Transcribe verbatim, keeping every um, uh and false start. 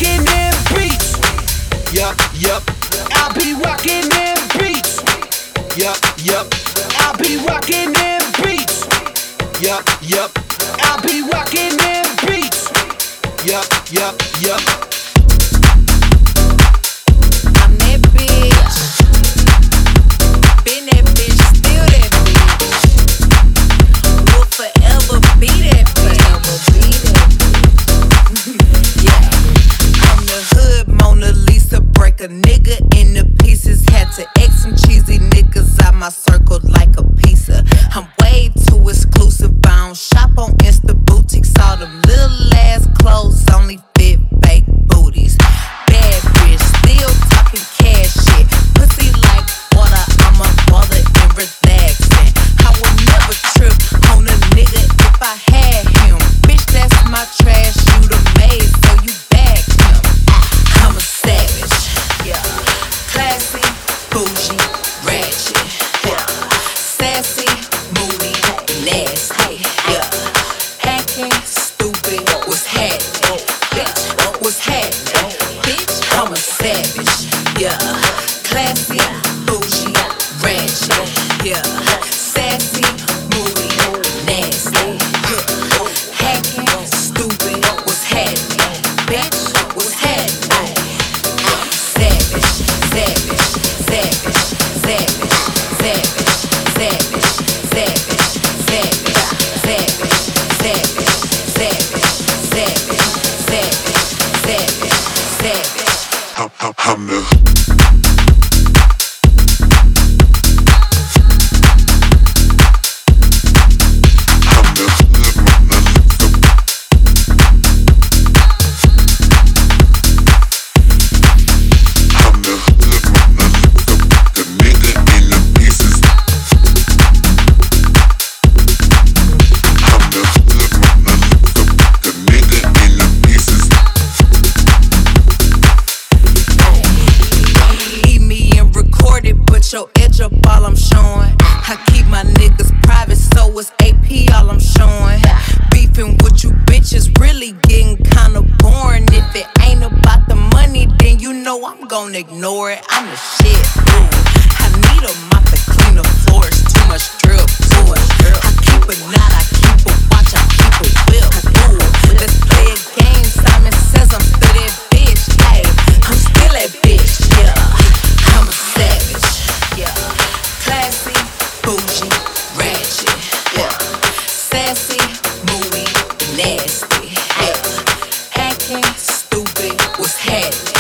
rocking them beats. Yup, yup. I'll be rocking them beats. Yup, yup. I'll be rocking them beats. Yup, yup. I'll be rocking them beats. Yup, yup, yup. I'm that bitch. Been that bitch, still that bitch. Will forever be that forever be that bitch. Yeah. I'm the hood Mona Lisa, break a nigga into pieces. Had to X some cheesy niggas out my circle like a pizza. I'm way too exclusive. I don't shop on Insta boutiques. All them little ass clothes only fit fake booties. Bad bitch, still talking cash shit. Pussy like water, I'm a mother and relaxing. I would never trip on a nigga if I had him. Bitch, that's my trash, you the maid, so you bag him. I'm a savage, yeah. Classy, bougie, ratchet, yeah. Sassy, moody, nasty, yeah. Acting stupid, what's happening? Bitch, what's happening? Bitch, I'm a savage, yeah. Classy, bougie, ratchet, yeah. Sassy, moody, nasty, yeah. Acting stupid, what's happening? Bitch, what's happening? Savage, savage, savage, savage, savage, savage, savage, savage, savage, savage, savage, savage, savage, savage, savage. I'm, I'm, I'm the Your edge up all I'm showing. I keep my niggas private, so it's A P all I'm showing. Beefing with you bitches really getting kinda boring. If it ain't about the money, then you know I'm gonna ignore it. I'm the shit, ooh. I need a mop to clean the floors. Too much drip, too much drip. I keep a knot, I keep a watch, I keep a whip. Ooh, let's play a game. Simon says I'm still that bitch. Hey, I'm still that bitch, yeah. I'm a savage. Yeah, classy, bougie, ratchet, yeah. Sassy, moody, nasty, yeah. Acting stupid, what's happening?